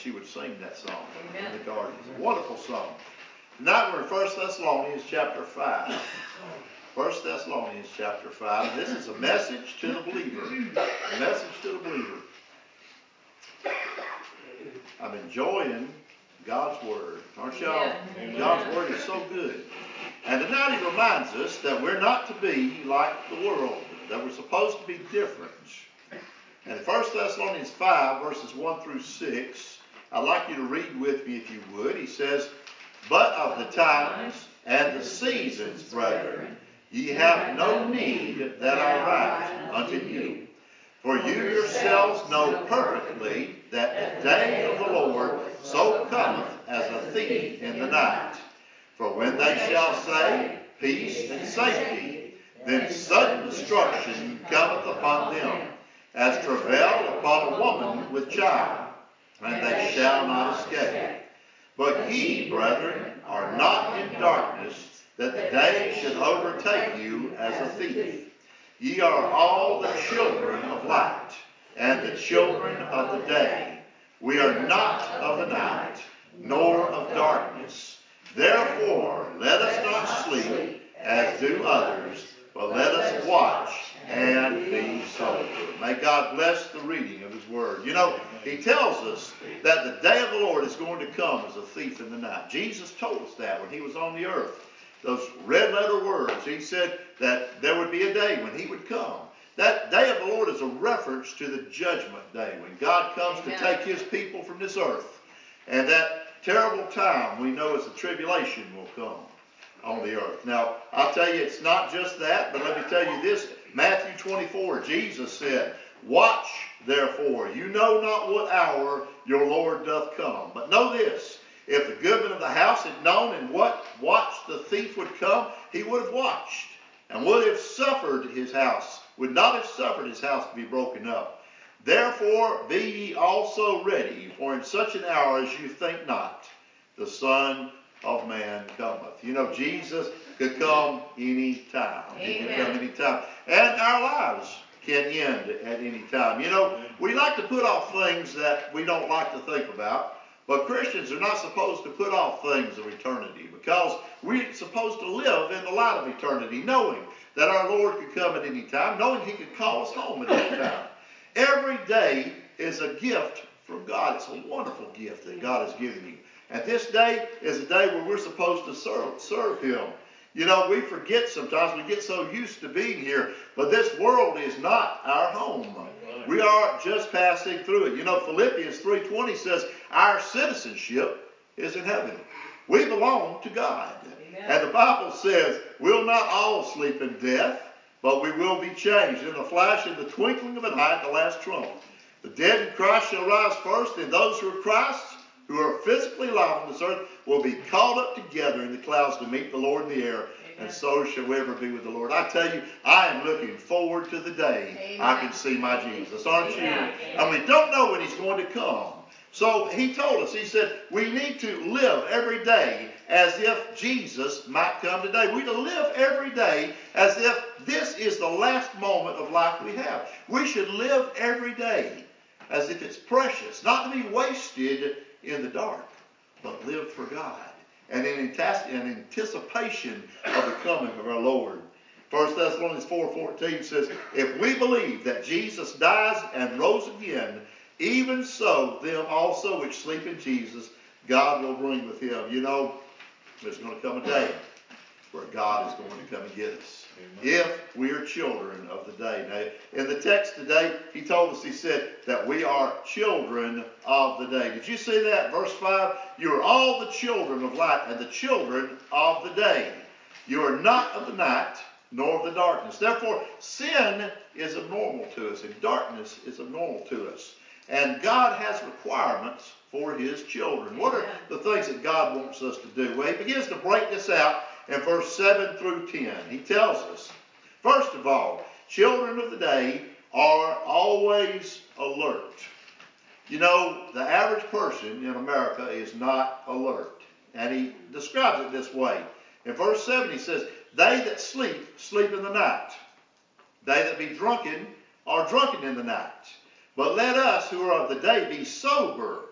she would sing that song. Amen. In the garden. It's a wonderful song. Tonight we're in 1 Thessalonians chapter 5. 1 Thessalonians chapter 5. And this is a message to the believer. A message to the believer. I'm enjoying God's Word. Aren't y'all? Amen. God's Word is so good. And tonight he reminds us that we're not to be like the world. That we're supposed to be different. And in 1 Thessalonians 5, verses 1 through 6, I'd like you to read with me if you would. He says, "But of the times and the seasons, brethren, ye have no need that I write unto you. For you yourselves know perfectly that the day of the Lord so cometh as a thief in the night. For when they shall say, peace and safety, then sudden destruction cometh upon them, as travail upon a woman with child, and they shall not escape. But ye, brethren, are not in darkness, that the day should overtake you as a thief. Ye are all the children of light, and the children of the day. We are not of the night, nor of darkness. Therefore, let us not sleep, as do others, but let us watch and be sober." May God bless the reading of his word. You know, he tells us that the day of the Lord is going to come as a thief in the night. Jesus told us that when he was on the earth. Those red letter words, he said that there would be a day when he would come. That day of the Lord is a reference to the judgment day, when God comes to take his people from this earth. And that terrible time we know as the tribulation will come on the earth. Now, I'll tell you, it's not just that, but let me tell you this. Matthew 24, Jesus said, "Watch, therefore, you know not what hour your Lord doth come. But know this, if the goodman of the house had known in what watch the thief would come, he would have watched, and would not have suffered his house to be broken up. Therefore be ye also ready, for in such an hour as you think not, the Son of Man cometh." You know, Jesus could come any time. He could come any time. And our lives can end at any time. You know, we like to put off things that we don't like to think about. But Christians are not supposed to put off things of eternity, because we're supposed to live in the light of eternity, knowing that our Lord could come at any time, knowing he could call us home at any time. Every day is a gift from God. It's a wonderful gift that God has given you. And this day is a day where we're supposed to serve him. You know, we forget sometimes, we get so used to being here, but this world is not our home. We are just passing through it. You know, Philippians 3:20 says our citizenship is in heaven. We belong to God. Amen. And the Bible says we'll not all sleep in death, but we will be changed in the flash, in the twinkling of an eye, at the last trump. The dead in Christ shall rise first, and those who are Christ's, who are physically alive on this earth, will be called up together in the clouds to meet the Lord in the air. Amen. And so shall we ever be with the Lord. I tell you, I am looking forward to the day Amen. I can see my Jesus. Aren't you? Amen. And we don't know when he's going to come. So he told us, he said, we need to live every day as if Jesus might come today. We to live every day as if this is the last moment of life we have. We should live every day as if it's precious, not to be wasted in the dark, but live for God, and in anticipation of the coming of our Lord. 1 Thessalonians 4:14 says, "If we believe that Jesus dies and rose again, even so them also which sleep in Jesus, God will bring with him." You know, there's going to come a day where God is going to come and get us. Amen. If we are children of the day. Now, in the text today, he told us, he said that we are children of the day. Did you see that? Verse 5, "You are all the children of light and the children of the day. You are not of the night, nor of the darkness." Therefore, sin is abnormal to us, and darkness is abnormal to us. And God has requirements for his children. What are the things that God wants us to do? Well, he begins to break this out in verse 7 through 10. He tells us, first of all, children of the day are always alert. You know, the average person in America is not alert. And he describes it this way. In verse 7 he says, "They that sleep, sleep in the night. They that be drunken are drunken in the night. But let us who are of the day be sober,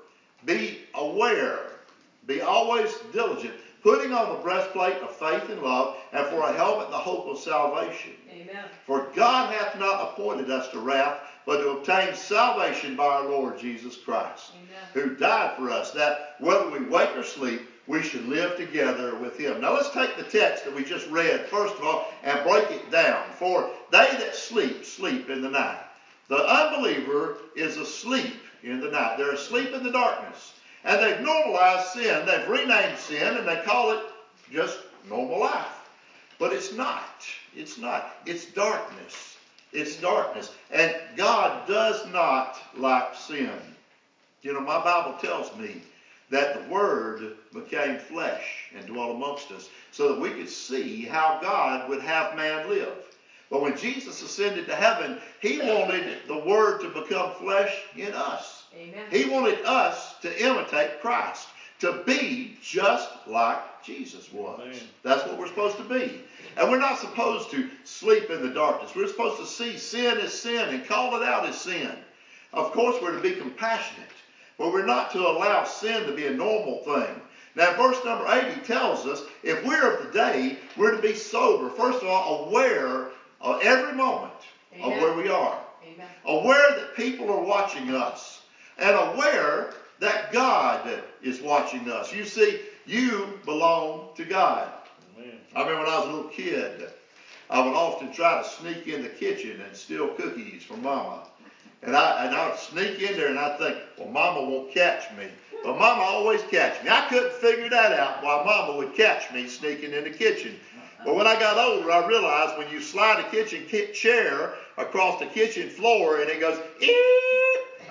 be aware, be always diligent, putting on the breastplate of faith and love, and for a helmet the hope of salvation. Amen. For God hath not appointed us to wrath, but to obtain salvation by our Lord Jesus Christ, Amen. who died for us, that whether we wake or sleep, we should live together with him. Now let's take the text that we just read, first of all, and break it down. For they that sleep, sleep in the night. The unbeliever is asleep in the night. They're asleep in the darkness. And they've normalized sin. They've renamed sin, and they call it just normal life. But it's not. It's not. It's darkness. It's darkness. And God does not like sin. You know, my Bible tells me that the Word became flesh and dwelt amongst us so that we could see how God would have man live. But when Jesus ascended to heaven, he wanted the Word to become flesh in us. Amen. He wanted us to imitate Christ, to be just like Jesus was. Amen. That's what we're supposed to be. And we're not supposed to sleep in the darkness. We're supposed to see sin as sin and call it out as sin. Of course, we're to be compassionate, but we're not to allow sin to be a normal thing. Now, verse number 80 tells us if we're of the day, we're to be sober. First of all, aware of every moment Amen. Of where we are. Amen. Aware that people are watching us. And aware that God is watching us. You see, you belong to God. Amen. I remember when I was a little kid, I would often try to sneak in the kitchen and steal cookies from Mama. And I would sneak in there and I'd think, well, Mama won't catch me. But Mama always catch me. I couldn't figure that out why Mama would catch me sneaking in the kitchen. But when I got older, I realized when you slide a kitchen chair across the kitchen floor and it goes, eep,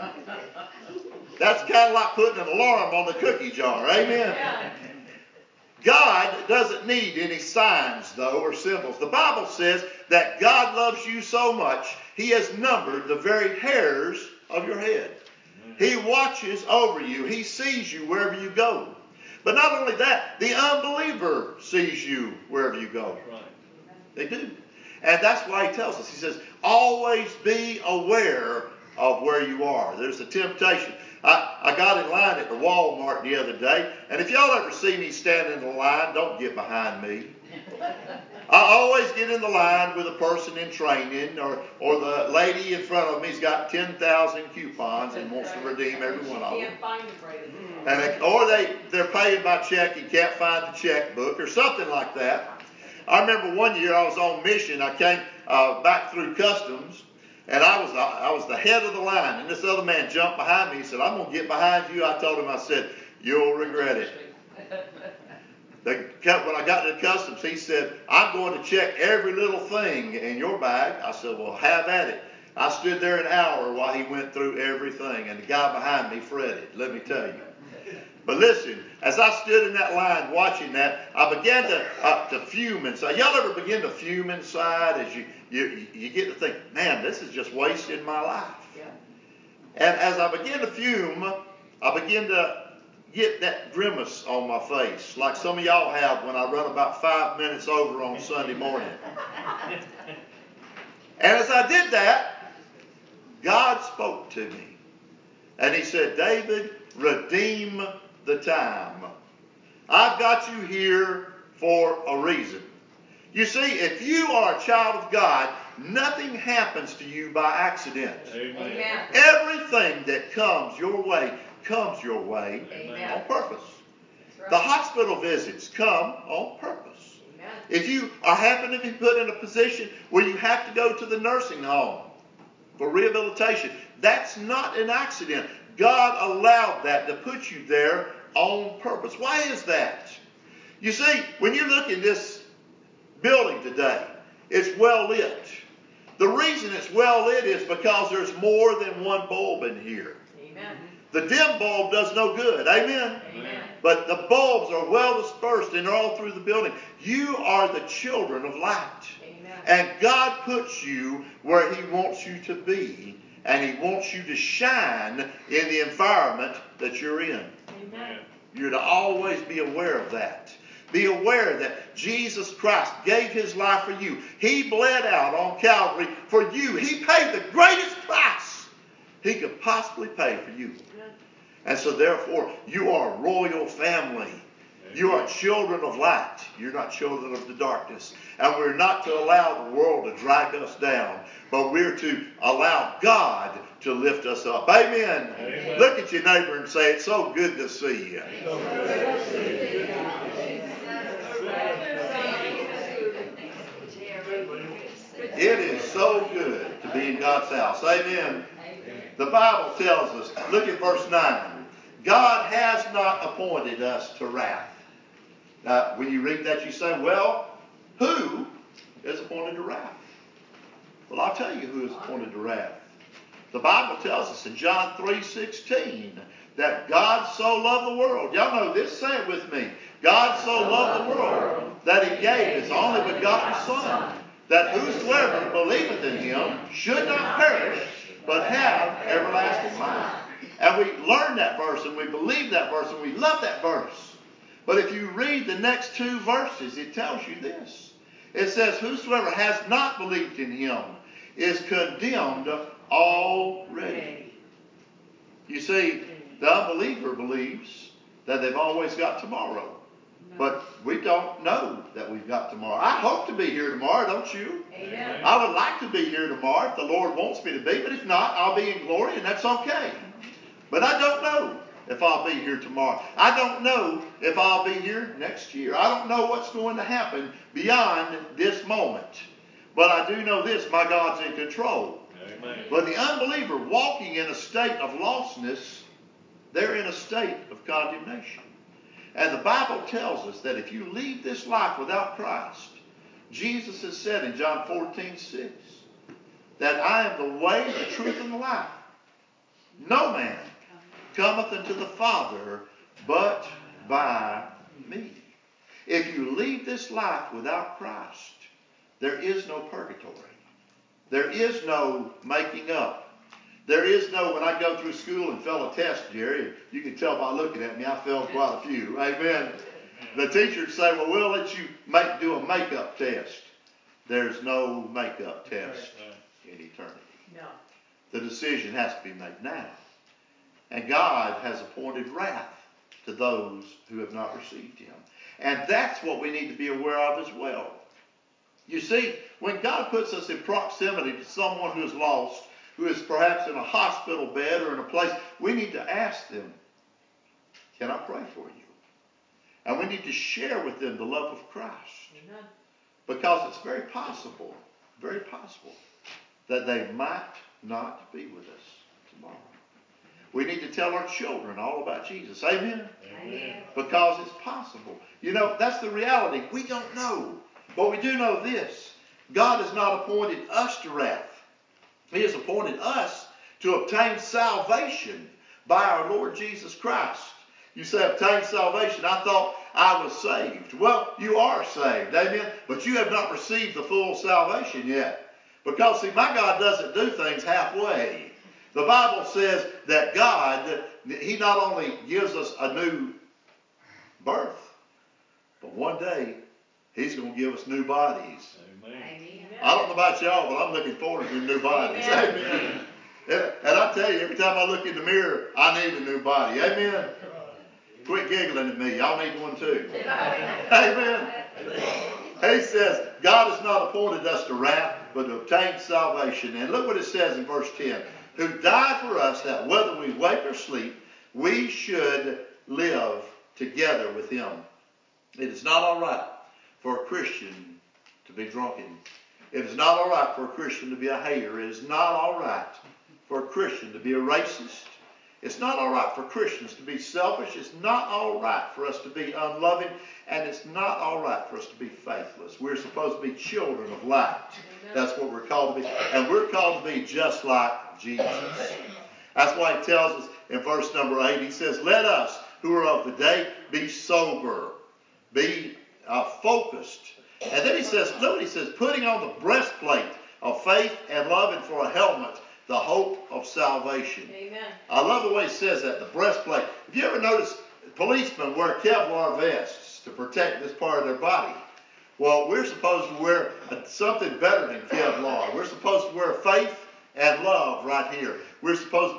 that's kind of like putting an alarm on the cookie jar. Amen? Yeah. God doesn't need any signs, though, or symbols. The Bible says that God loves you so much, he has numbered the very hairs of your head. He watches over you. He sees you wherever you go. But not only that, the unbeliever sees you wherever you go. Right. They do. And that's why he tells us. He says, always be aware of where you are. There's a temptation. I got in line at the Walmart the other day, and if y'all ever see me standing in the line, don't get behind me. I always get in the line with a person in training, or the lady in front of me's got 10,000 coupons and wants to redeem every one of them. Can't find them right and or they're paying by check, you can't find the checkbook, or something like that. I remember one year I was on mission. I came back through customs, and I was the head of the line, and this other man jumped behind me. He said, I'm going to get behind you. I told him, I said, you'll regret it. When I got to customs, he said, I'm going to check every little thing in your bag. I said, well, have at it. I stood there an hour while he went through everything, and the guy behind me fretted, let me tell you. But listen, as I stood in that line watching that, I began to fume inside. Y'all ever begin to fume inside as you get to think, man, this is just wasting my life. Yeah. And as I began to fume, I began to get that grimace on my face, like some of y'all have when I run about 5 minutes over on Sunday morning. And as I did that, God spoke to me. And he said, David, redeem the time. I've got you here for a reason. You see, if you are a child of God, nothing happens to you by accident. Amen. Everything that comes your way Amen. On purpose. Right. The hospital visits come on purpose. Amen. If you are happen to be put in a position where you have to go to the nursing home for rehabilitation, that's not an accident. God allowed that to put you there on purpose. Why is that? You see, when you look in this building today, it's well lit. The reason it's well lit is because there's more than one bulb in here. Amen. The dim bulb does no good. Amen? Amen. But the bulbs are well dispersed and they're all through the building. You are the children of light. Amen. And God puts you where he wants you to be. And he wants you to shine in the environment that you're in. Amen. You're to always be aware of that. Be aware that Jesus Christ gave his life for you. He bled out on Calvary for you. He paid the greatest price he could possibly pay for you. And so therefore, you are a royal family. You are children of light. You're not children of the darkness. And we're not to allow the world to drag us down, but we're to allow God to lift us up. Amen. Amen. Look at your neighbor and say, it's so good to see you. It is so good to be in God's house. Amen. The Bible tells us, look at verse 9. God has not appointed us to wrath. Now, when you read that, you say, well, who is appointed to wrath? Well, I'll tell you who is appointed to wrath. The Bible tells us in John 3:16 that God so loved the world. Y'all know this. Say it with me. God so loved the world that he gave his only begotten Son, that whosoever believeth in him should not perish, but have everlasting life. And we learn that verse, and we believe that verse, and we love that verse. But if you read the next two verses, it tells you this. It says, whosoever has not believed in him is condemned already. You see, the unbeliever believes that they've always got tomorrow. But we don't know that we've got tomorrow. I hope to be here tomorrow, don't you? Amen. I would like to be here tomorrow if the Lord wants me to be. But if not, I'll be in glory, and that's okay. But I don't know if I'll be here tomorrow. I don't know if I'll be here next year. I don't know what's going to happen beyond this moment. But I do know this, my God's in control. Amen. But the unbeliever walking in a state of lostness, they're in a state of condemnation. And the Bible tells us that if you leave this life without Christ, Jesus has said in John 14:6, that I am the way, the truth, and the life. No man cometh unto the Father but by me. If you leave this life without Christ, there is no purgatory. There is no making up. There is no, when I go through school and fail a test, Jerry, you can tell by looking at me, I failed quite a few. Amen. The teachers say, well, we'll let you do a makeup test. There's no makeup test in eternity. No. The decision has to be made now. And God has appointed wrath to those who have not received him. And that's what we need to be aware of as well. You see, when God puts us in proximity to someone who is lost, who is perhaps in a hospital bed or in a place, we need to ask them, can I pray for you? And we need to share with them the love of Christ. Amen. Because it's very possible that they might not be with us tomorrow. We need to tell our children all about Jesus. Amen? Amen. Because it's possible. You know, that's the reality. We don't know. But we do know this. God has not appointed us to wrath. He has appointed us to obtain salvation by our Lord Jesus Christ. You say, obtain salvation. I thought I was saved. Well, you are saved. Amen? But you have not received the full salvation yet. Because, see, my God doesn't do things halfway. The Bible says that God, he not only gives us a new birth, but one day he's going to give us new bodies. Amen. I don't know about y'all, but I'm looking forward to new bodies. Amen. And I tell you, every time I look in the mirror, I need a new body. Amen. Quit giggling at me. Y'all need one too. Amen. He says, God has not appointed us to wrath, but to obtain salvation. And look what it says in verse 10. Who died for us, that whether we wake or sleep, we should live together with him. It is not all right for a Christian to be drunken. It is not all right for a Christian to be a hater. It is not all right for a Christian to be a racist. It's not all right for Christians to be selfish. It's not all right for us to be unloving. And it's not all right for us to be faithless. We're supposed to be children of light. That's what we're called to be. And we're called to be just like Jesus. That's why he tells us in verse number 8, he says, let us who are of the day be sober, be focused. And then he says, look what he says, putting on the breastplate of faith and love, and for a helmet, the hope of salvation. Amen. I love the way he says that, the breastplate. Have you ever noticed policemen wear Kevlar vests to protect this part of their body? Well, we're supposed to wear something better than Kevlar. We're supposed to wear faith and love right here. We're supposed to be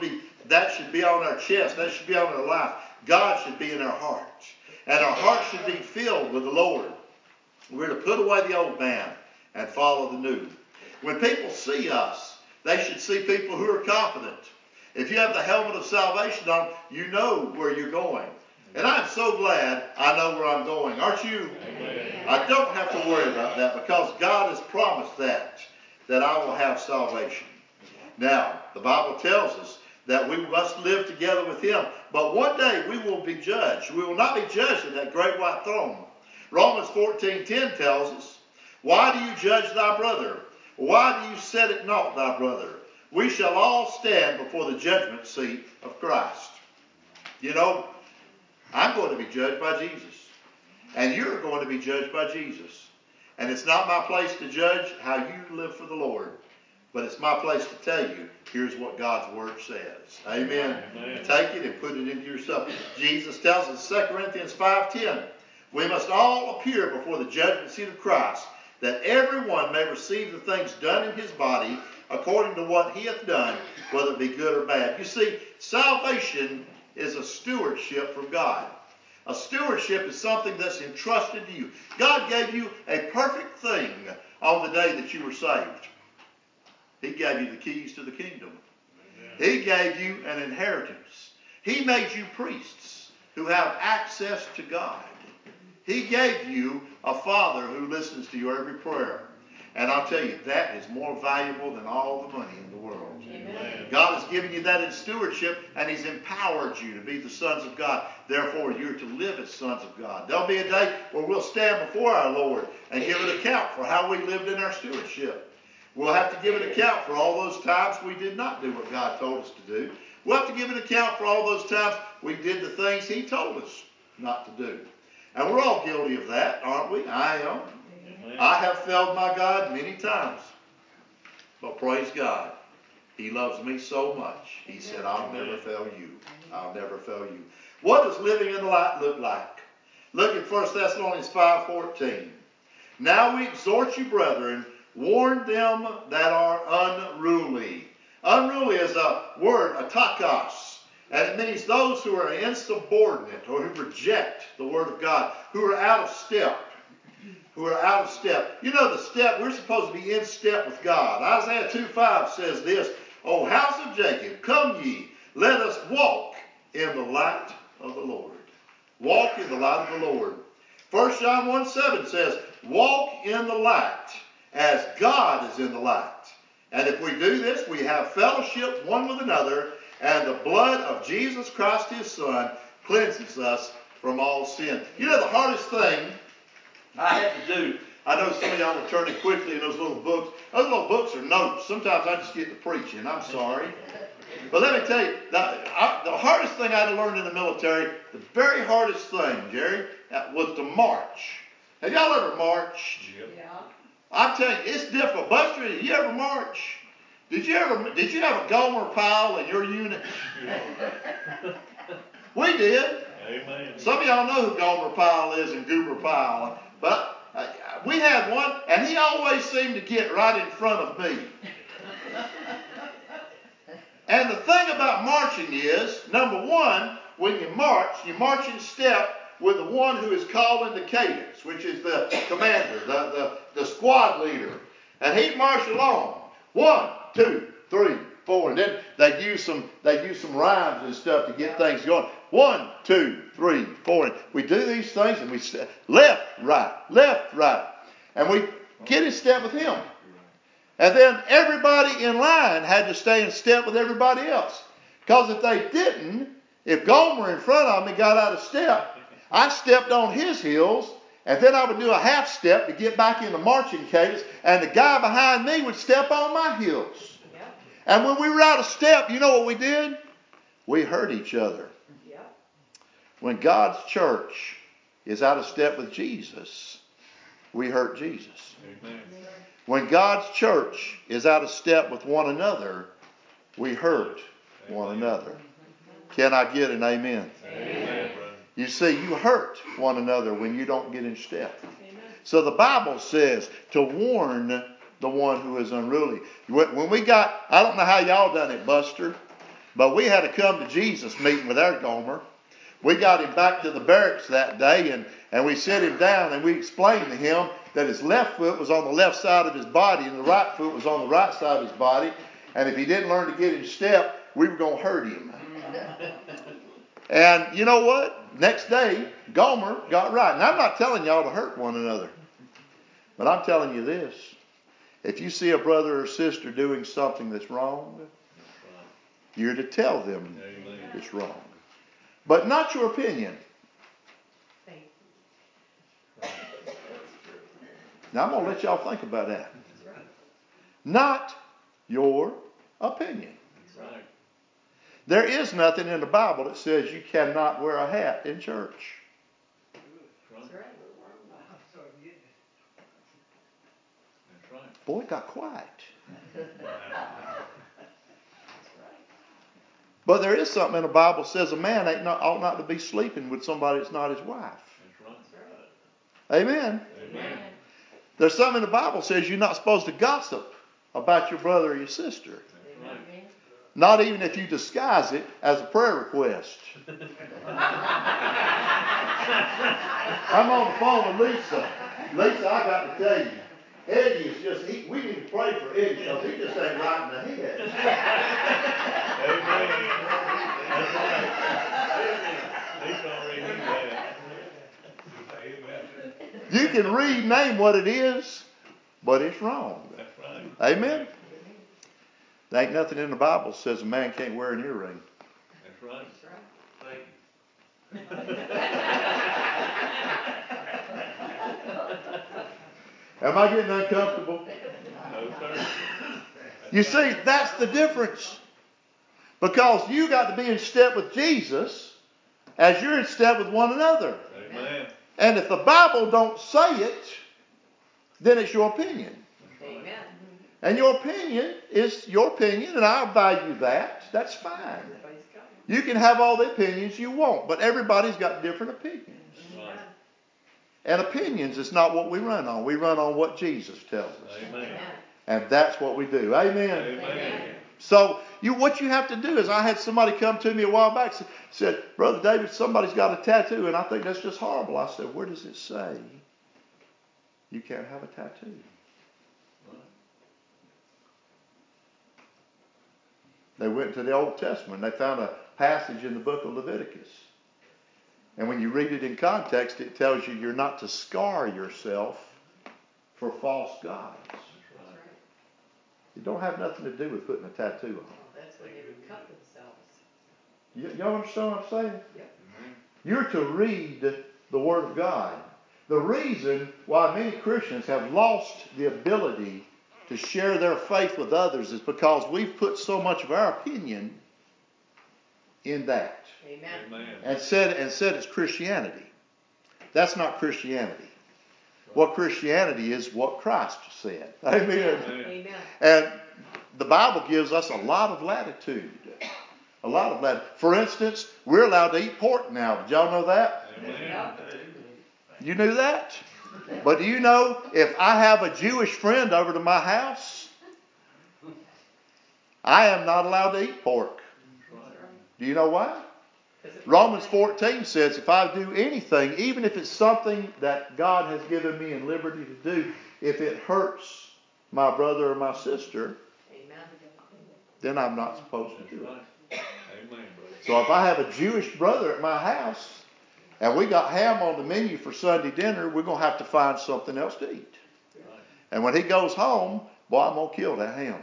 That should be on our chest. That should be on our life. God should be in our hearts. And our hearts should be filled with the Lord. We're to put away the old man and follow the new. When people see us, they should see people who are confident. If you have the helmet of salvation on, you know where you're going. And I'm so glad I know where I'm going. Aren't you? Amen. I don't have to worry about that because God has promised that I will have salvation. Now, the Bible tells us that we must live together with Him. But one day we will be judged. We will not be judged at that great white throne. Romans 14:10 tells us, why do you judge thy brother? Why do you set at naught thy brother? We shall all stand before the judgment seat of Christ. You know, I'm going to be judged by Jesus. And you're going to be judged by Jesus. And it's not my place to judge how you live for the Lord. But it's my place to tell you, here's what God's Word says. Amen. Amen. Take it and put it into yourself. Jesus tells us in 2 Corinthians 5:10, we must all appear before the judgment seat of Christ, that everyone may receive the things done in his body according to what he hath done, whether it be good or bad. You see, salvation is a stewardship from God. A stewardship is something that's entrusted to you. God gave you a perfect thing on the day that you were saved. He gave you the keys to the kingdom. Amen. He gave you an inheritance. He made you priests who have access to God. He gave you a Father who listens to your every prayer. And I'll tell you, that is more valuable than all the money in the world. Amen. God has given you that in stewardship, and He's empowered you to be the sons of God. Therefore, you're to live as sons of God. There'll be a day where we'll stand before our Lord and give an account for how we lived in our stewardship. We'll have to give an account for all those times we did not do what God told us to do. We'll have to give an account for all those times we did the things He told us not to do. And we're all guilty of that, aren't we? I am. Amen. I have failed my God many times. But praise God, He loves me so much. He said, I'll never fail you. I'll never fail you. What does living in the light look like? Look at 1 Thessalonians 5:14. Now we exhort you, brethren, warn them that are unruly. Unruly is a word, atakos, and it means those who are insubordinate or who reject the Word of God, who are out of step. Who are out of step. You know the step, we're supposed to be in step with God. Isaiah 2:5 says this, O house of Jacob, come ye, let us walk in the light of the Lord. Walk in the light of the Lord. 1 John 1:7 says, walk in the light as God is in the light. And if we do this, we have fellowship one with another, and the blood of Jesus Christ, His Son, cleanses us from all sin. You know the hardest thing I had to do, I know some of y'all are turning quickly in those little books. Those little books are notes. Sometimes I just get to preaching. I'm sorry. But let me tell you, the hardest thing I had to learn in the military, the very hardest thing, Jerry, was to march. Have y'all ever marched? Yeah. I'm telling you, it's difficult. Buster, you ever march? Did you have a Gomer pile in your unit? We did. Amen. Some of y'all know who Gomer Pyle is and Goober Pyle. But we had one, and he always seemed to get right in front of me. And the thing about marching is, number one, when you march in step with the one who is calling the cadence, which is the commander, the squad leader. And he'd march along. 1, 2, 3, 4. And then they'd use some rhymes and stuff to get things going. 1, 2, 3, 4. And we do these things and we left, right. And we get in step with him. And then everybody in line had to stay in step with everybody else. Because if they didn't, if Gomer in front of me got out of step, I stepped on his heels, and then I would do a half step to get back in the marching cadence, and the guy behind me would step on my heels. Yep. And when we were out of step, you know what we did? We hurt each other. Yep. When God's church is out of step with Jesus, we hurt Jesus. Amen. When God's church is out of step with one another, we hurt one another. Can I get an amen? Amen. You see, you hurt one another when you don't get in step. Amen. So the Bible says to warn the one who is unruly. When we got, I don't know how y'all done it, Buster, But we had a come to Jesus meeting with our Gomer. We got him back to the barracks that day, and we set him down, and we explained to him that his left foot was on the left side of his body and the right foot was on the right side of his body. And if he didn't learn to get in step, we were going to hurt him. And you know what? Next day, Gomer got right. And I'm not telling y'all to hurt one another. But I'm telling you this. If you see a brother or sister doing something that's wrong, you're to tell them it's wrong. But not your opinion. Now I'm going to let y'all think about that. Not your opinion. There is nothing in the Bible that says you cannot wear a hat in church. Boy, it got quiet. But there is something in the Bible that says a man ought not to be sleeping with somebody that's not his wife. Amen. Amen. There's something in the Bible that says you're not supposed to gossip about your brother or your sister. Amen. Not even if you disguise it as a prayer request. I'm on the phone with Lisa. Lisa, I got to tell you, Eddie is just, we need to pray for Eddie because he just ain't right in the head. Amen. That's right. Amen. Lisa already knew that. You can rename what it is, but it's wrong. That's right. Amen. There ain't nothing in the Bible that says a man can't wear an earring. That's right. Thank you. Am I getting uncomfortable? No, sir. You see, that's the difference. Because you got to be in step with Jesus as you're in step with one another. Amen. And if the Bible don't say it, then it's your opinion. Amen. And your opinion is your opinion, and I value that. That's fine. You can have all the opinions you want, but everybody's got different opinions. Right. And opinions is not what we run on. We run on what Jesus tells us. Amen. And that's what we do. Amen. Amen. So what you have to do is, I had somebody come to me a while back and said, Brother David, somebody's got a tattoo, and I think that's just horrible. I said, where does it say you can't have a tattoo? They went to the Old Testament. They found a passage in the book of Leviticus. And when you read it in context, it tells you you're not to scar yourself for false gods. It don't have nothing to do with putting a tattoo on. That's when they would cut themselves. Y'all understand what I'm saying? Yep. You're to read the Word of God. The reason why many Christians have lost the ability to share their faith with others is because we've put so much of our opinion in that. Amen. And said it's Christianity. That's not Christianity. What Christianity is what Christ said. Amen. Amen. And the Bible gives us a lot of latitude. A lot of latitude. For instance, we're allowed to eat pork now. Did y'all know that? Amen. You knew that? But do you know, if I have a Jewish friend over to my house, I am not allowed to eat pork. Do you know why? Romans 14 says if I do anything, even if it's something that God has given me in liberty to do, if it hurts my brother or my sister, then I'm not supposed to do it. So if I have a Jewish brother at my house and we got ham on the menu for Sunday dinner, we're going to have to find something else to eat. And when he goes home, boy, I'm going to kill that ham.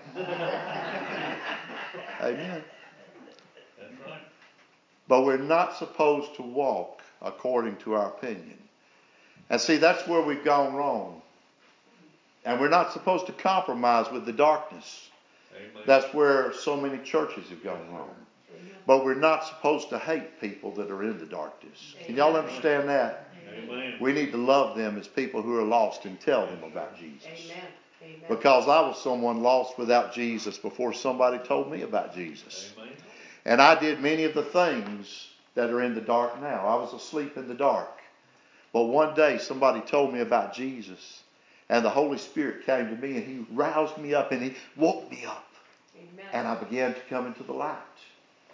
Amen. That's right. But we're not supposed to walk according to our opinion. And see, that's where we've gone wrong. And we're not supposed to compromise with the darkness. Amen. That's where so many churches have gone wrong. But we're not supposed to hate people that are in the darkness. Can y'all understand that? Amen. We need to love them as people who are lost and tell them about Jesus. Amen. Amen. Because I was someone lost without Jesus before somebody told me about Jesus. Amen. And I did many of the things that are in the dark now. I was asleep in the dark. But one day somebody told me about Jesus. And the Holy Spirit came to me and He roused me up and He woke me up. Amen. And I began to come into the light.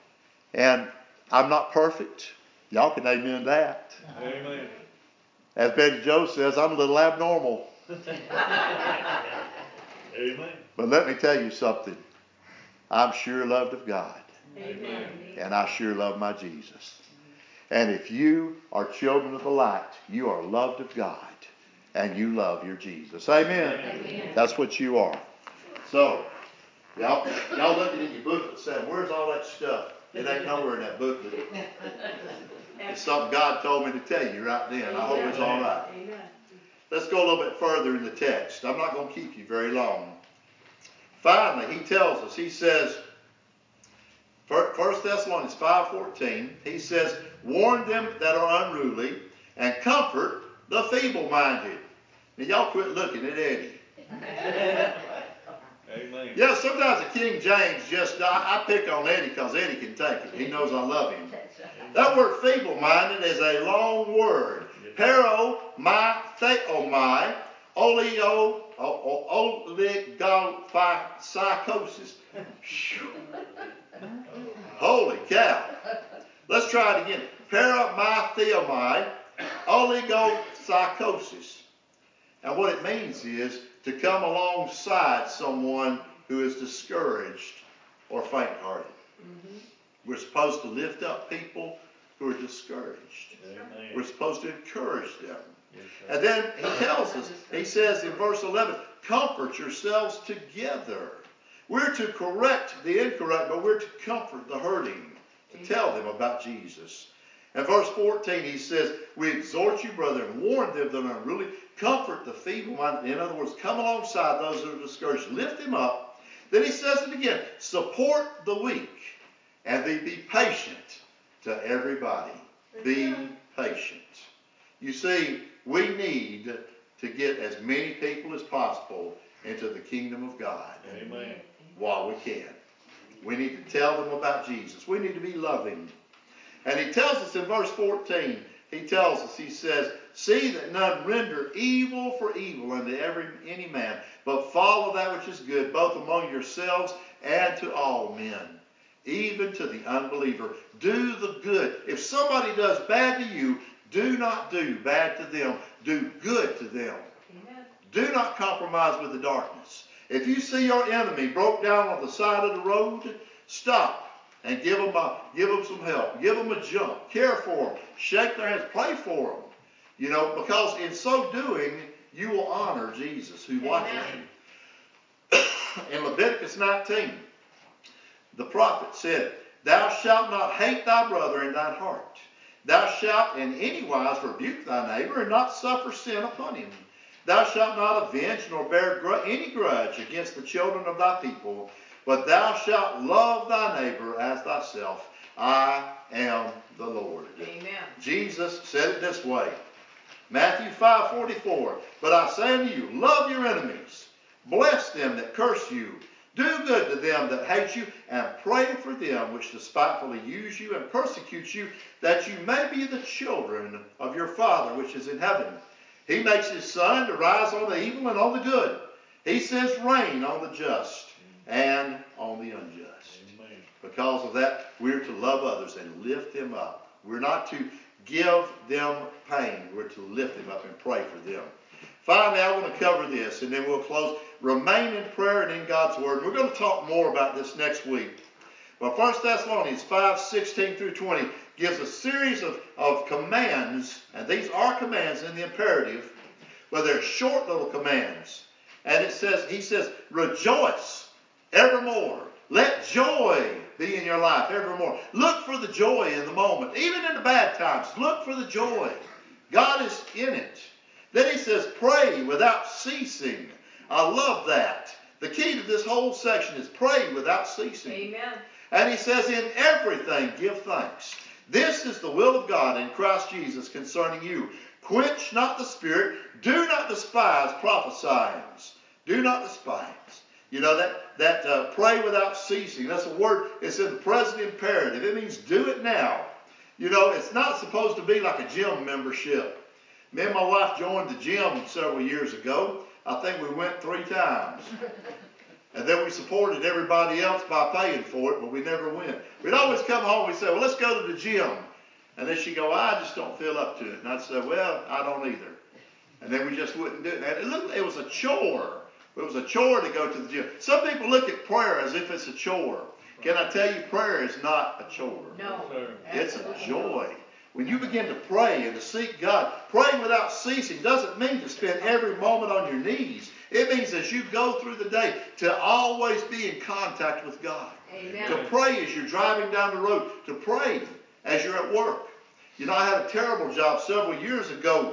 And I'm not perfect. Y'all can amen that. Amen. As Betty Joe says, I'm a little abnormal. Amen. But let me tell you something. I'm sure loved of God. Amen. And I sure love my Jesus. And if you are children of the light, you are loved of God. And you love your Jesus. Amen. Amen. That's what you are. So, y'all looking in your booklet saying, where's all that stuff? It ain't nowhere in that booklet. It's something God told me to tell you right then. I hope it's all right. Amen. Let's go a little bit further in the text. I'm not going to keep you very long. Finally, he tells us, he says, 1 Thessalonians 5:14, he says, warn them that are unruly and comfort the feeble-minded. Now y'all quit looking at Eddie. Amen. Yeah, sometimes the King James I pick on Eddie because Eddie can take it. He knows I love him. That word feeble-minded is a long word. Paromai, oligopsychosis. Holy cow. Let's try it again. Paromai, oligopsychosis. And what it means is to come alongside someone who is discouraged or faint-hearted. Mm-hmm. We're supposed to lift up people who are discouraged. Amen. We're supposed to encourage them. Yes, and then he tells us, he says in verse 11, comfort yourselves together. We're to correct the incorrect, but we're to comfort the hurting, to tell them about Jesus. And verse 14, he says, we exhort you, brethren, warn them that are unruly, comfort the feeble-minded. In other words, come alongside those that are discouraged. Lift them up. Then he says it again, support the weak, and be patient to everybody. Be patient. You see, we need to get as many people as possible into the kingdom of God. Amen. While we can. We need to tell them about Jesus. We need to be loving. And he tells us in verse 14, he tells us, he says, see that none render evil for evil unto any man, but follow that which is good, both among yourselves and to all men, even to the unbeliever. Do the good. If somebody does bad to you, do not do bad to them. Do good to them. Amen. Do not compromise with the darkness. If you see your enemy broke down on the side of the road, stop and give them some help. Give them a jump. Care for them. Shake their hands. Pray for them. You know, because in so doing, you will honor Jesus who watches you. In Leviticus 19, the prophet said, thou shalt not hate thy brother in thine heart. Thou shalt in any wise rebuke thy neighbor and not suffer sin upon him. Thou shalt not avenge nor bear any grudge against the children of thy people, but thou shalt love thy neighbor as thyself. I am the Lord. Amen. Jesus said it this way. Matthew 5:44. But I say unto you, love your enemies. Bless them that curse you. Do good to them that hate you, and pray for them which despitefully use you and persecute you, that you may be the children of your Father which is in heaven. He makes his sun to rise on the evil and on the good. He sends rain on the just and on the unjust. Amen. Because of that, we're to love others and lift them up. We're not to give them pain. We're to lift them up and pray for them. Finally, I want to cover this, and then we'll close. Remain in prayer and in God's Word. We're going to talk more about this next week. But 1 Thessalonians 5:16 through 20 gives a series of commands, and these are commands in the imperative, but they're short little commands. And he says, rejoice evermore. Let joy be in your life evermore. Look for the joy in the moment. Even in the bad times, look for the joy. God is in it. Then he says, pray without ceasing. I love that. The key to this whole section is pray without ceasing. Amen. And he says, in everything give thanks. This is the will of God in Christ Jesus concerning you. Quench not the spirit. Do not despise prophesying. Do not despise. You know, that pray without ceasing. That's a word. It's in the present imperative. It means do it now. You know, it's not supposed to be like a gym membership. Me and my wife joined the gym several years ago. I think we went 3 times. And then we supported everybody else by paying for it, but we never went. We'd always come home and we'd say, well, let's go to the gym. And then she'd go, I just don't feel up to it. And I'd say, well, I don't either. And then we just wouldn't do it. And it was a chore. It was a chore to go to the gym. Some people look at prayer as if it's a chore. Can I tell you, prayer is not a chore. No. It's a joy. When you begin to pray and to seek God, praying without ceasing doesn't mean to spend every moment on your knees. It means as you go through the day to always be in contact with God. Amen. To pray as you're driving down the road. To pray as you're at work. You know, I had a terrible job several years ago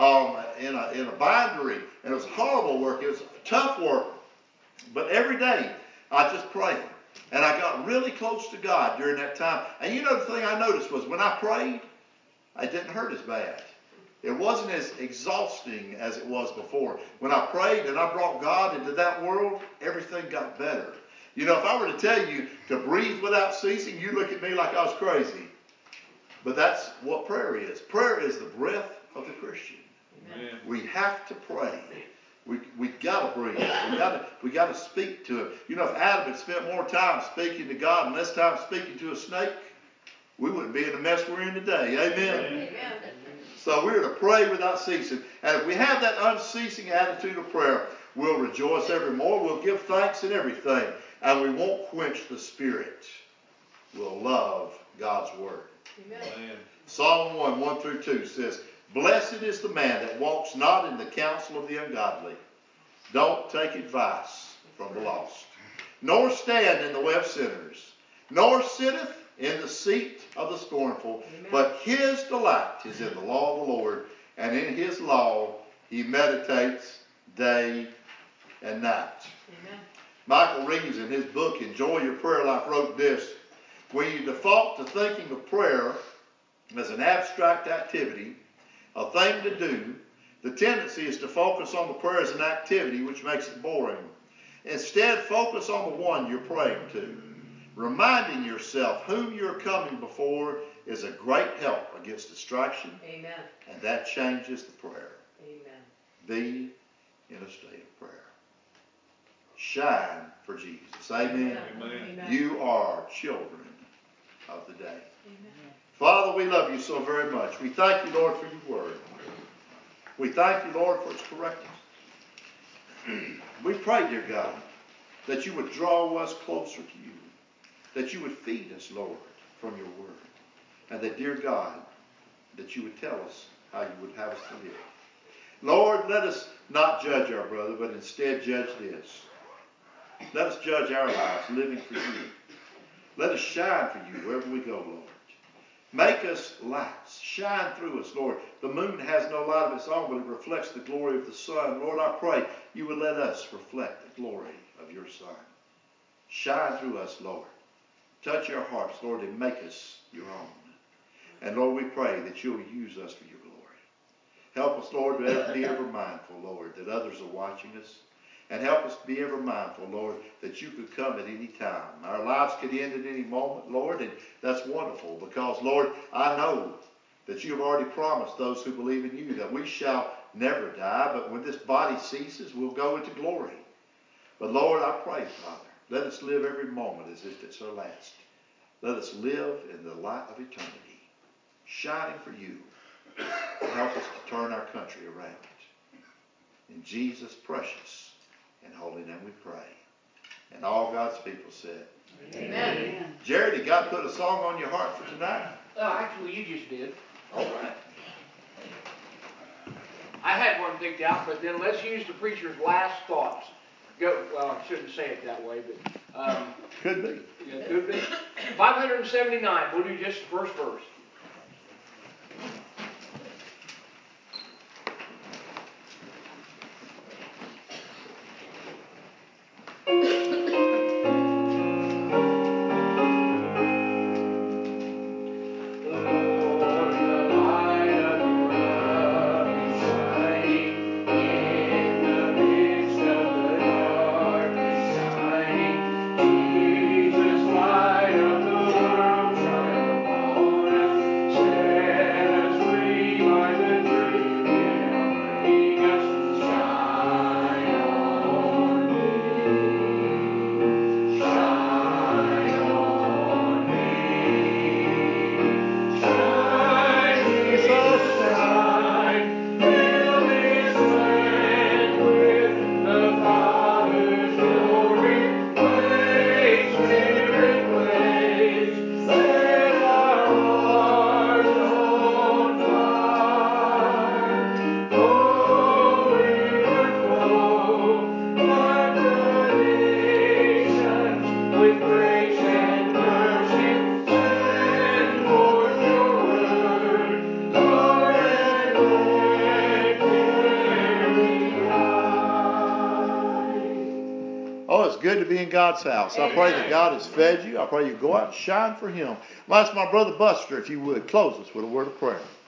in a bindery, and it was horrible work. It was tough work. But every day, I just prayed. And I got really close to God during that time. And you know, the thing I noticed was when I prayed, it didn't hurt as bad. It wasn't as exhausting as it was before. When I prayed and I brought God into that world, everything got better. You know, if I were to tell you to breathe without ceasing, you'd look at me like I was crazy. But that's what prayer is. Prayer is the breath of the Christian. Amen. We have to pray. We got to breathe. We got to speak to Him. You know, if Adam had spent more time speaking to God and less time speaking to a snake, we wouldn't be in the mess we're in today. Amen. Amen. So we're to pray without ceasing. And if we have that unceasing attitude of prayer, we'll rejoice evermore. We'll give thanks in everything. And we won't quench the Spirit. We'll love God's Word. Amen. Psalm 1:1-2 says, Blessed is the man that walks not in the counsel of the ungodly. Don't take advice from the lost. Nor stand in the way of sinners. Nor sitteth in the seat of the scornful. Amen. But his delight is in the law of the Lord. And in his law he meditates day and night. Amen. Michael Reeves, in his book, Enjoy Your Prayer Life, wrote this. When you default to thinking of prayer as an abstract activity, a thing to do, the tendency is to focus on the prayer as an activity, which makes it boring. Instead, focus on the one you're praying to. Reminding yourself whom you're coming before is a great help against distraction. Amen. And that changes the prayer. Amen. Be in a state of prayer. Shine for Jesus. Amen. Amen. You are children of the day. Amen. Father, we love you so very much. We thank you, Lord, for your word. We thank you, Lord, for its correctness. We pray, dear God, that you would draw us closer to you, that you would feed us, Lord, from your word, and that, dear God, that you would tell us how you would have us to live. Lord, let us not judge our brother, but instead judge this. Let us judge our lives living for you. Let us shine for you wherever we go, Lord. Make us lights. Shine through us, Lord. The moon has no light of its own, but it reflects the glory of the sun. Lord, I pray you would let us reflect the glory of your Son. Shine through us, Lord. Touch our hearts, Lord, and make us your own. And Lord, we pray that you'll use us for your glory. Help us, Lord, to be ever mindful, Lord, that others are watching us. And help us to be ever mindful, Lord, that you could come at any time. Our lives could end at any moment, Lord, and that's wonderful because, Lord, I know that you have already promised those who believe in you that we shall never die, but when this body ceases, we'll go into glory. But, Lord, I pray, Father, let us live every moment as if it's our last. Let us live in the light of eternity, shining for you, and help us to turn our country around. In Jesus' precious and holy name we pray. And all God's people said, Amen. Jerry, did God put a song on your heart for tonight? Actually, you just did. All right. I had one picked out, but then let's use the preacher's last thoughts. Well, I shouldn't say it that way, but Could be. yeah, it could be. 579. We'll do just the first verse. God's house. I pray that God has fed you. I pray you go out and shine for Him. I'll ask my brother Buster, if you would, close us with a word of prayer.